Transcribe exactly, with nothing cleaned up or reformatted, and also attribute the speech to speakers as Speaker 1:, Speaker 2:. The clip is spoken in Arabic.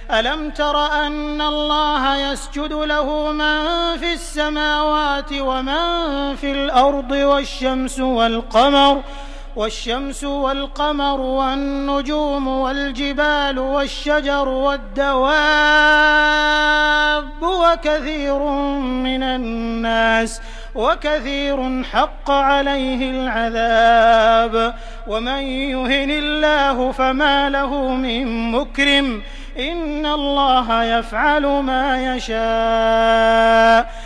Speaker 1: ألم تر أن الله يسجد له من في السماوات ومن في الأرض والشمس والقمر والشمس والقمر والنجوم والجبال والشجر والدواب وكثير من الناس وكثير حق عليه العذاب ومن يهن الله فما له من مكرم إن الله يفعل ما يشاء